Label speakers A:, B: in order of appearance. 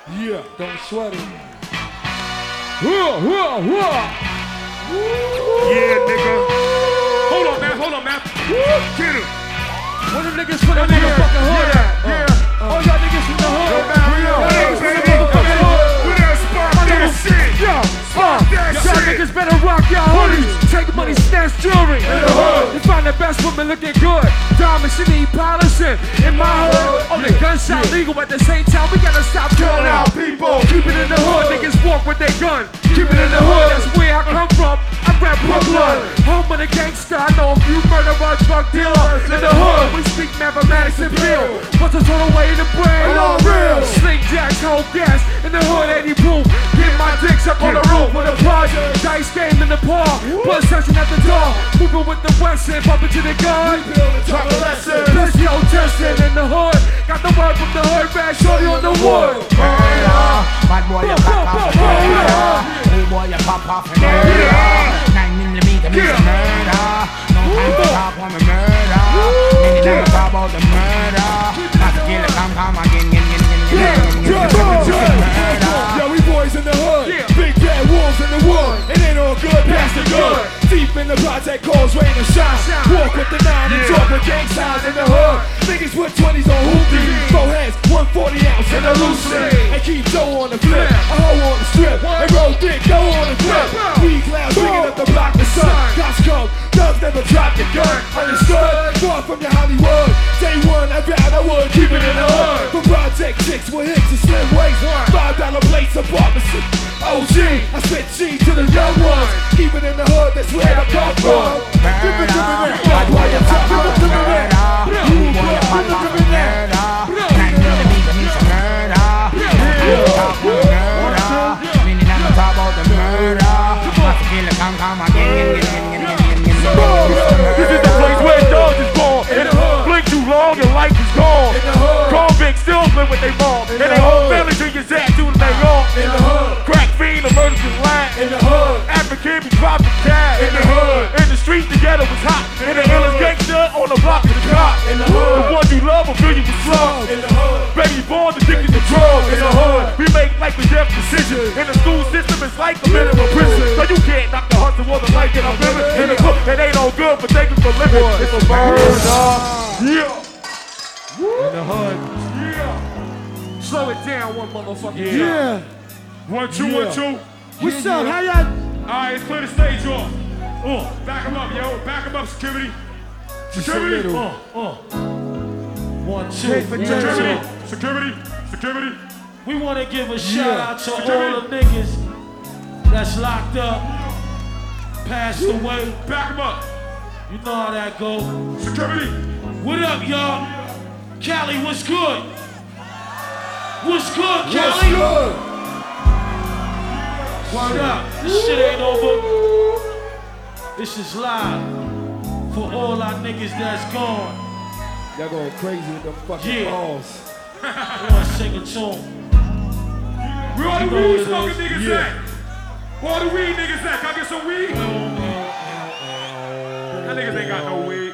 A: Yeah, don't sweat it.
B: Yeah, nigga. Hold on, man. Get him.
A: Where the niggas from the motherfucking hood at?
B: Yeah.
A: All y'all niggas from the hood. Y'all niggas better rock y'all hoodies. Take money, snatch jewelry. In the hood. You find the best woman looking good. Diamonds, she need polishing. In my hood, only gunshot legal. At the same time, we gotta stop killing our people. Keep it in the hood. Niggas walk with their gun. Keep it in the hood. That's where I come from. I rap Brooklyn. Home of the gangsta. I know a few murderer, drug dealers. In the hood, we speak mathematics and bill. What's the total weight of the brain? All real. Sling jacks, whole gas. In the hood, 80 proof. Get my dicks up on the roof with a project. Dice game in the park. Blood session at the door. Moving with the Western. Bumping to the gun. Talk a lesson. Plus yo testing in the hood. Got the word from the hood back. Shorty on the wood.
C: Bad boy, you pop off and murder. Hey boy, you pop off and murder. 9mm means a murder. No time to talk on the murder. Many never talk about the murder. Not to kill it, come again.
A: Yo, we boys in the hood. Big bad wolves in the wood. It ain't all good, past the good. Deep in the project, calls rain and shine. Walk with the 9 and talk with gang signs in the hood. Niggas with 20s on hoopties. 4 heads, 140 ounce in a lucid. And keep dough on the flip, a hoe on the strip. And roll dick, go on the flip. Weed clouds bringing up the block, the sun. Cops come, thugs never drop the gun. Understood? Far from your Hollywood. Day one, I vowed I would keep it in the hood. For project chicks with hips and slim waist. $5 plates of pharmacy. OG, I spit G to the young ones. Keep it in the hood, that's where I come from. Give it to me, man.
C: Bad boy, you pop off and murder. Hey boy, you pop off and murder. 9mm means a murder. No time to talk on the murder. Many never talk about the murder. Not to kill it, come again.
B: This is the place where dogs is born. Blink too long, your life is gone. Convicts still live with their mom. And their whole family drink his ass doing they own. Crack fiend, a murder just lying. African be dropping cash. In the street, together was hot. And the illest gangster on the block is the cop. The ones you love will fill you with slugs. Baby born addicted to drugs. In the hood, we make life and death decisions. In the school system, it's like a minimum prison. So you can't knock the hustle or the life that I'm living. In the book, it ain't all good, but thank you for living. It's a murder. Yeah.
A: In the hood.
B: Yeah.
A: Slow it down one motherfucker.
B: Yeah. 1, 2, 1, 2.
A: What's up? How y'all?
B: Alright, let's clear the stage off. Back him up, yo. Back him up, security. Security.
A: 1, 2.
B: Security.
D: We want to give a shout out to all the niggas that's locked up, passed away.
B: Back him up.
D: You know how that go.
B: Security.
D: What up, y'all? Cali, what's good? What's good, Cali? Word up. This shit ain't over. This is live for all our niggas that's gone.
A: Y'all going crazy with them fucking balls.
D: I want to sing a tune.
B: Where all the weed smoking niggas at? Where all the weed niggas at? Can I get some weed? That niggas ain't got no weed.